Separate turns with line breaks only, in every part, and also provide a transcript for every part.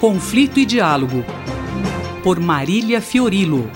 Conflito e Diálogo, por Marília Fiorilo.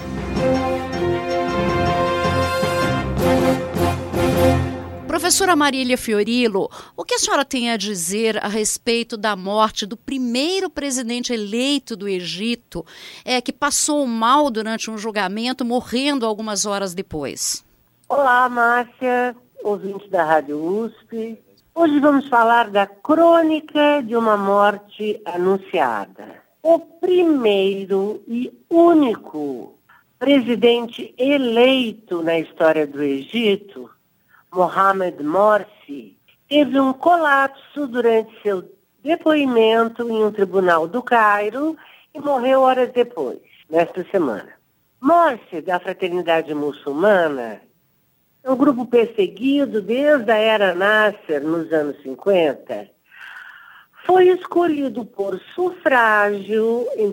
Professora Marília Fiorilo, o que a senhora tem a dizer a respeito da morte do primeiro presidente eleito do Egito, que passou mal durante um julgamento, morrendo algumas horas depois?
Olá, Márcia, ouvinte da Rádio USP. Hoje vamos falar da crônica de uma morte anunciada. O primeiro e único presidente eleito na história do Egito, Mohamed Morsi, teve um colapso durante seu depoimento em um tribunal do Cairo e morreu horas depois, nesta semana. Morsi, da Fraternidade Muçulmana, é um grupo perseguido desde a era Nasser, nos anos 50, foi escolhido por sufrágio em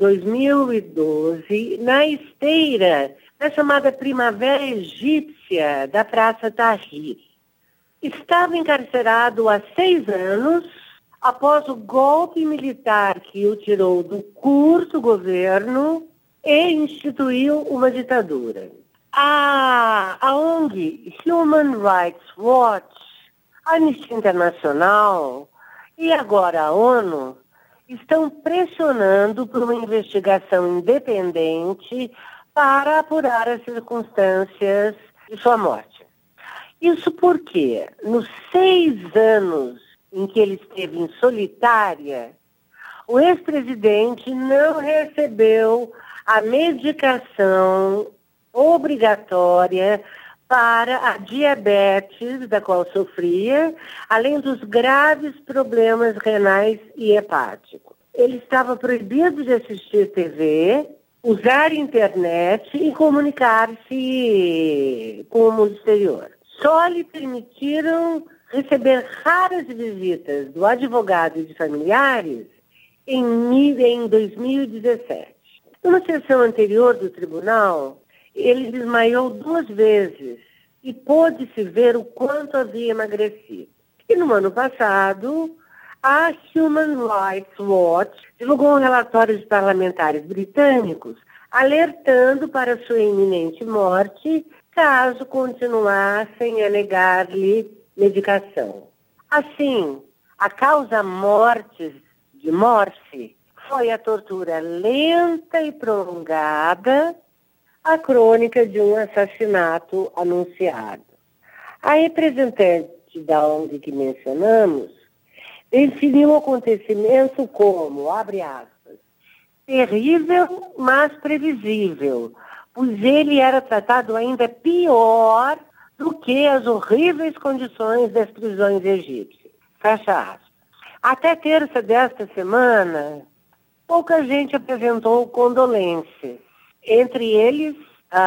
2012 na esteira da chamada Primavera Egípcia da Praça Tahrir. Estava encarcerado há 6 anos após o golpe militar que o tirou do curto governo e instituiu uma ditadura. A ONG Human Rights Watch, a Anistia Internacional e agora a ONU estão pressionando por uma investigação independente para apurar as circunstâncias de sua morte. Isso porque, nos 6 anos em que ele esteve em solitária, o ex-presidente não recebeu a medicação obrigatória para a diabetes da qual sofria, além dos graves problemas renais e hepáticos. Ele estava proibido de assistir TV, usar internet e comunicar-se com o mundo exterior. Só lhe permitiram receber raras visitas do advogado e de familiares em 2017. Numa sessão anterior do tribunal, ele desmaiou 2 vezes e pôde-se ver o quanto havia emagrecido. E no ano passado, a Human Rights Watch divulgou um relatório de parlamentares britânicos alertando para sua iminente morte caso continuassem a negar-lhe medicação. Assim, a causa mortes de Morsi foi a tortura lenta e prolongada, a crônica de um assassinato anunciado. A representante da ONG que mencionamos definiu o acontecimento como, abre aspas, terrível, mas previsível, pois ele era tratado ainda pior do que as horríveis condições das prisões egípcias. Fecha aspas. Até terça desta semana, pouca gente apresentou condolências. Entre eles,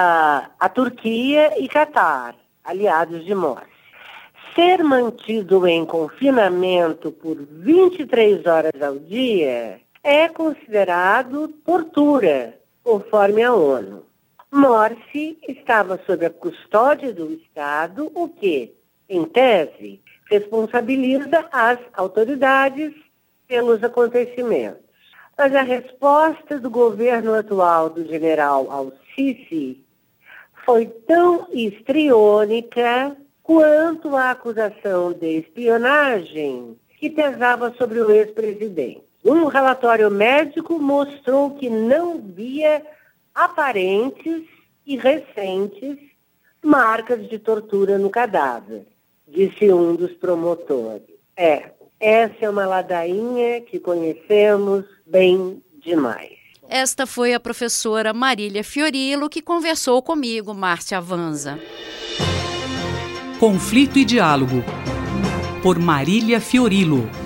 a Turquia e Catar, aliados de Morsi. Ser mantido em confinamento por 23 horas ao dia é considerado tortura, conforme a ONU. Morsi estava sob a custódia do Estado, o que, em tese, responsabiliza as autoridades pelos acontecimentos. Mas a resposta do governo atual do general al-Sisi foi tão histriônica quanto a acusação de espionagem que pesava sobre o ex-presidente. Um relatório médico mostrou que não via aparentes e recentes marcas de tortura no cadáver, disse um dos promotores. Essa é uma ladainha que conhecemos bem demais.
Esta foi a professora Marília Fiorilo que conversou comigo, Márcia Avanza. Conflito e Diálogo, por Marília Fiorilo.